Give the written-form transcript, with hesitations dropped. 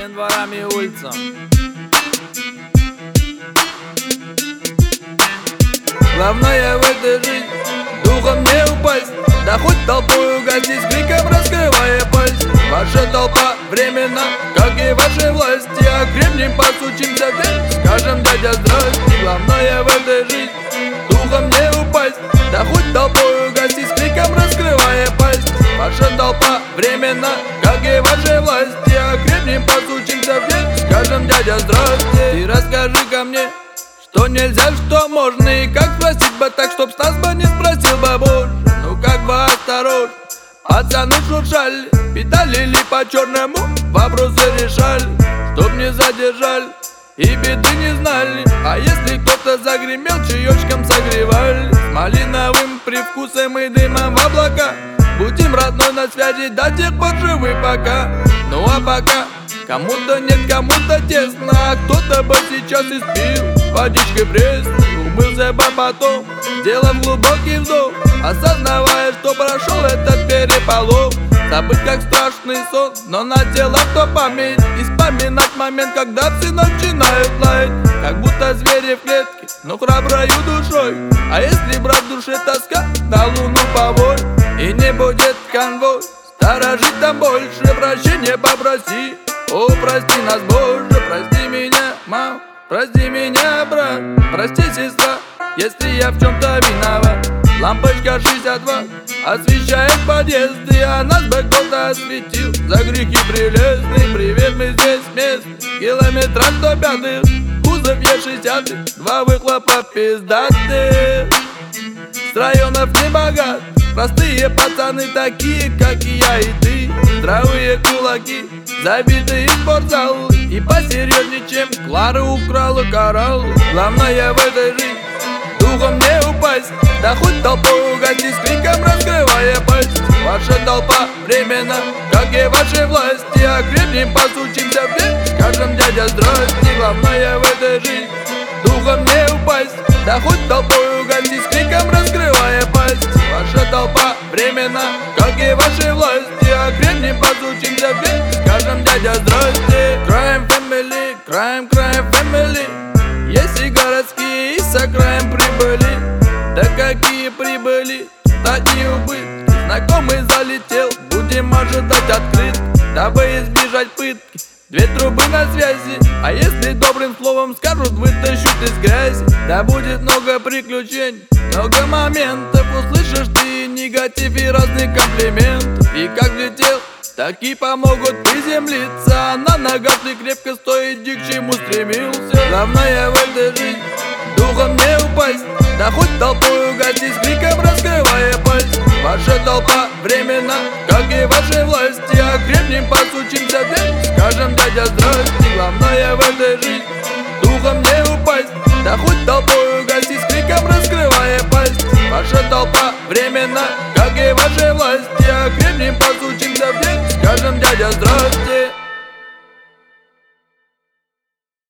всем дворам и улицам. Главное в этой жизни духом не упасть, да хоть толпой угасить, криком раскрывая пасть. Ваша толпа временно, как и ваши власти, а крепнем постучимся в дверь, скажем дядя здрасте. Главное в этой жизни духом не упасть, да хоть толпой угасить, криком раскрывая пасть. Ваша толпа временно, как и ваши власти, а крепнем постучимся в дверь, скажем дядя здрасте. Ты расскажи-ка мне, что нельзя, что можно, и как спросить бы так, чтоб с нас бы не спросил бы больше. Ну как бы осторожно, пацаны шуршали, педалили по черному, вопросы решали, чтоб не задержали и беды не знали. А если кто-то загремел, чаечком согревали, с малиновым привкусом и дымом в облака. Будем родной на связи до тех пор живы пока. Ну а пока кому-то нет, кому-то тесно, а кто-то бы сейчас и спил водичкой пресной, умылся бы потом, сделав глубокий вдох, осознавая, что прошел этот переполох. Забыть как страшный сон, но на тело то память, и вспоминать момент, когда все начинают лаять, как будто звери в клетке, но храброю душой. А если брать в душе тоска, на луну повой, и не будет конвой, сторожить там больше, прощения попроси. О, прости нас, Боже, прости меня, мам, прости меня, брат, прости, сестра, если я в чем-то виноват. Лампочка 62 освещает подъезды, а нас бы кто-то осветил за грехи прелестные. Привет, мы здесь вместе, километра 105, кузов Е60, два выхлопа пиздатых. С районов не богат, простые пацаны такие, как и я и ты. Здравые кулаки, забитые спортзалы, и посерьезнее, чем Клара украла коралл. Главное в этой жизни духом не упасть, да хоть толпой угасить, с криком раскрывая пасть. Ваша толпа временно, как и ваши власти, а крепнем постучимся в дверь, скажем дядя здрасте. Главное в этой жизни духом не упасть, да хоть толпой угасить, с криком раскрывая пасть. Ваша толпа временно, как и ваши власти, а крепнем постучимся в дверь, скажем дядя здрасте. Crime family, crime, crime family. Есть и городские, и с окраин прибыли. Да какие прибыли, одни убытки. Знакомый залетел, будем ожидать открытки, дабы избежать пытки. Две трубы на связи, а если добрым словом скажут, вытащут из грязи. Да будет много приключений, много моментов, услышишь ты негатив и разные комплименты. И как летел, так и помогут приземлиться, а на ногах ты крепко стой, иди к чему стремился. Главное в этой жизни духом не упасть, да хоть толпой угасить, с криком раскрывая пасть. Ваша толпа временно, как и ваши власти, а крепнем постучимся в дверь, скажем дядя здрасте. Главное в этой жизни духом не упасть, да хоть толпой угасить, с криком раскрывая пасть. Ваша толпа временно, как и ваши власти, а крепнем постучимся в дверь, скажем дядя здрасте.